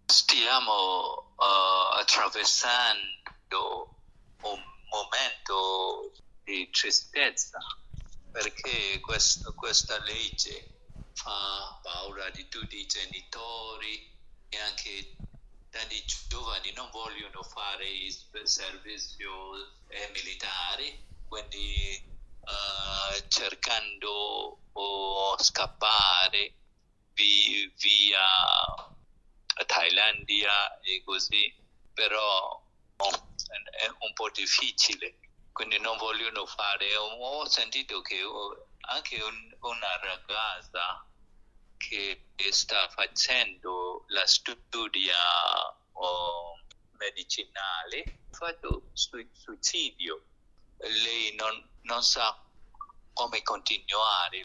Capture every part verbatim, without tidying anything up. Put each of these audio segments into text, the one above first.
Stiamo uh, attraversando un momento di tristezza perché quest- questa legge fa paura di tutti i genitori e anche tanti giovani non vogliono fare il servizio eh, militare, quindi uh, cercando o scappare vi- via Thailandia e così, però oh, è un po' difficile, quindi non vogliono fare. Ho sentito che anche un, una ragazza che sta facendo la studia oh, medicinale ha fatto suicidio. Lei non, non sa come continuare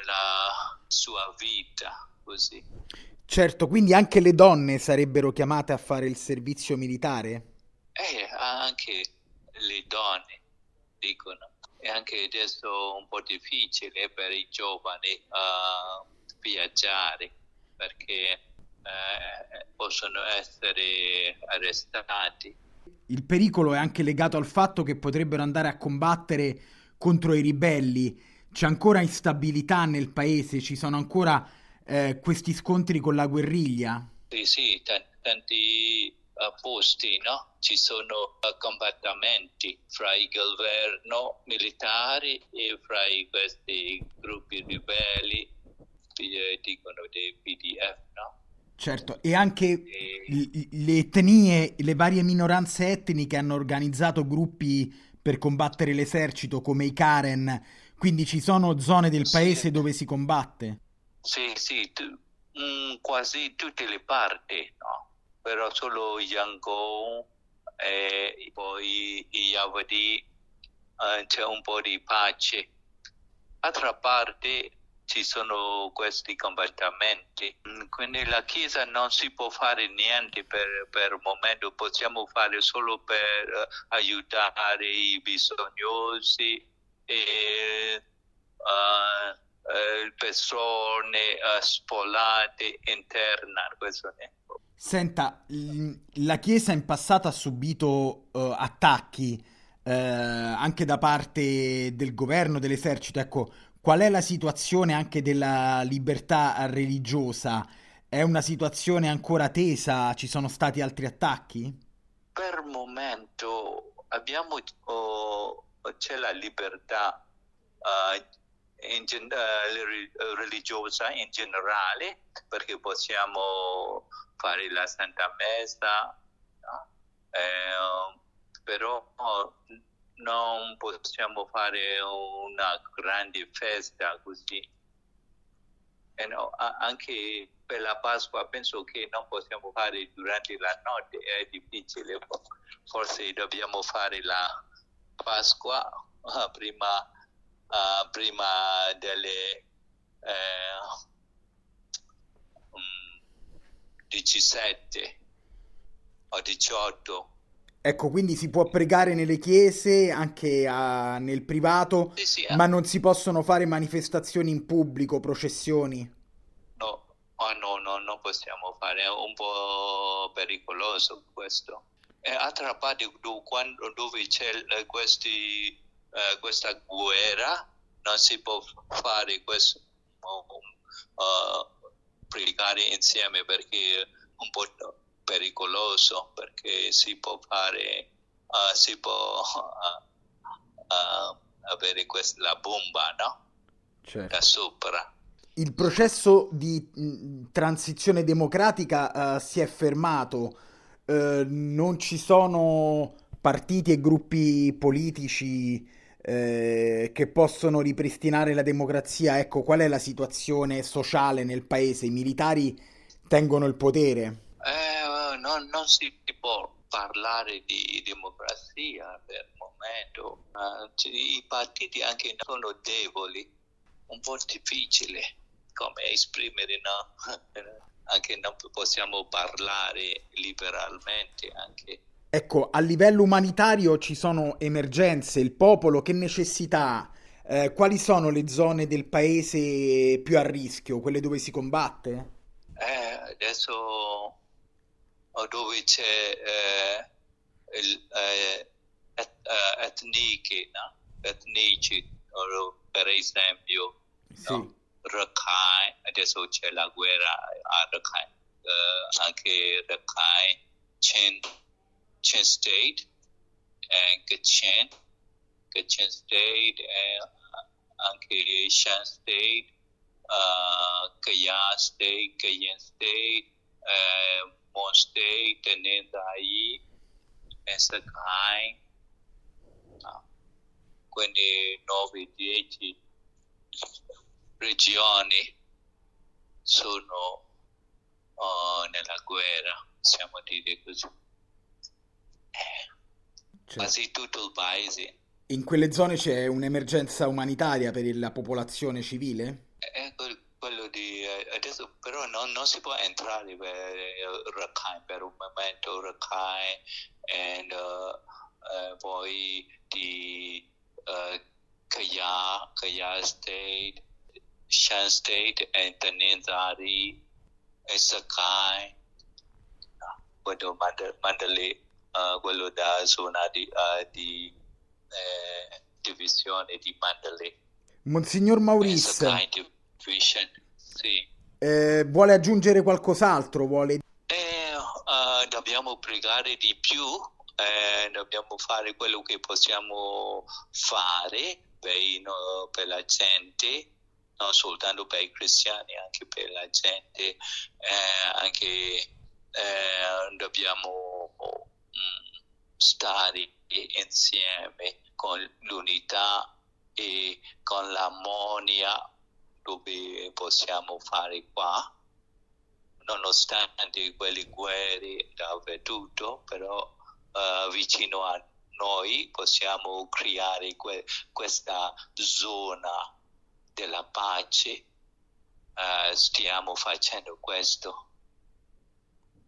la sua vita così. Certo, quindi anche le donne sarebbero chiamate a fare il servizio militare? E anche le donne dicono, è anche adesso un po' difficile per i giovani uh, viaggiare perché eh, possono essere arrestati. Il pericolo è anche legato al fatto che potrebbero andare a combattere contro i ribelli. C'è ancora instabilità nel paese, ci sono ancora eh, questi scontri con la guerriglia. Sì, sì, t- tanti uh, posti, no? Ci sono uh, combattimenti fra il governo militare e fra i, questi gruppi ribelli, eh, dicono dei P D F, no? Certo, e anche E, l- le etnie, le varie minoranze etniche hanno organizzato gruppi per combattere l'esercito, come i Karen, quindi ci sono zone del sì, paese dove si combatte. sì, sì, tu- mm, quasi tutte le parti, no? Però solo Yangon e poi i Yavadi eh, c'è un po' di pace. Altra parte ci sono questi combattimenti, mm, quindi la Chiesa non si può fare niente per, per il momento, possiamo fare solo per eh, aiutare i bisognosi e uh, eh, persone uh, sfollate interne, questo è. Senta, l- la Chiesa in passato ha subito eh, attacchi eh, anche da parte del governo, dell'esercito. Ecco, qual è la situazione anche della libertà religiosa? È una situazione ancora tesa? Ci sono stati altri attacchi? Per il momento abbiamo, oh, c'è la libertà uh, in gen- uh, religiosa in generale perché possiamo fare la Santa Messa, no? eh, però non possiamo fare una grande festa così. Eh no, a- anche per la Pasqua penso che non possiamo fare durante la notte, è difficile. Forse dobbiamo fare la Pasqua uh, prima, uh, prima delle eh, um, diciassette o diciotto. Ecco, quindi si può pregare nelle chiese, anche a- nel privato, Sì, sì, eh. ma non si possono fare manifestazioni in pubblico, processioni. No, oh, no, no, non possiamo fare, è un po' pericoloso questo. E altra parte, do- quando, dove c'è eh, questi, eh, questa guerra, non si può fare questo, uh, pregare insieme perché è un po' pericoloso, perché si può fare, uh, si può uh, uh, avere questa, la bomba, no? Da Certo. sopra. Il processo di mh, transizione democratica eh, si è fermato. Eh, non ci sono partiti e gruppi politici eh, che possono ripristinare la democrazia. Ecco, qual è la situazione sociale nel paese? I militari tengono il potere. Eh, non, non si può parlare di democrazia per il momento. Eh, c- I partiti anche sono deboli, un po' difficile come esprimere, no? Anche non possiamo parlare liberalmente anche. Ecco, a livello umanitario ci sono emergenze, il popolo che necessità ha? Eh, quali sono le zone del paese più a rischio, quelle dove si combatte? Eh, adesso dove c'è eh, il, eh, et, uh, etniche, no? etnici, per esempio, Sì. no? Rakhine, adesso c'è la guerra a Rakhine, uh, anche Rakhine, Chin, Chin State, e Kachin, Kachin State, e anche Shan State, uh, Kaya State, Kayin State, uh, Mon State, Nendai, e Sakai, no. Quindi nove dieci regioni sono uh, nella guerra, possiamo dire così. Eh, Certo. quasi tutto il paese. In quelle zone c'è un'emergenza umanitaria per la popolazione civile? È quello di adesso, però non, non si può entrare per Rakhine per un momento, Rakhine e uh, uh, poi di uh, Kaya, Kaya State, Shan State e Tanenzari e Sakai, no, quello Mandalay, uh, quello da zona di, uh, di eh, divisione di Mandalay. Monsignor Maurice, sì. eh, vuole aggiungere qualcos'altro? Vuole... Eh, uh, dobbiamo pregare di più, eh, dobbiamo fare quello che possiamo fare per, no, per la gente, non soltanto per i cristiani, anche per la gente, eh, anche eh, dobbiamo mm, stare insieme con l'unità e con l'armonia dove possiamo fare qua, nonostante quelle guerre dappertutto, però uh, vicino a noi possiamo creare que- questa zona della pace. Uh, stiamo facendo questo